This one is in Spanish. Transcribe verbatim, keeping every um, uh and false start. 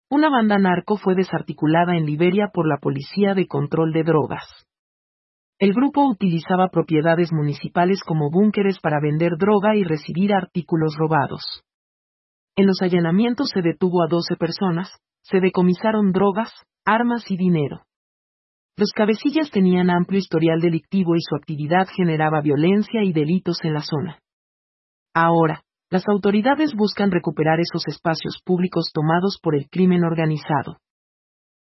Una banda narco fue desarticulada en Liberia por la Policía de Control de Drogas. El grupo utilizaba propiedades municipales como búnkeres para vender droga y recibir artículos robados. En los allanamientos se detuvo a doce personas, se decomisaron drogas, armas y dinero. Los cabecillas tenían amplio historial delictivo y su actividad generaba violencia y delitos en la zona. Ahora, las autoridades buscan recuperar esos espacios públicos tomados por el crimen organizado.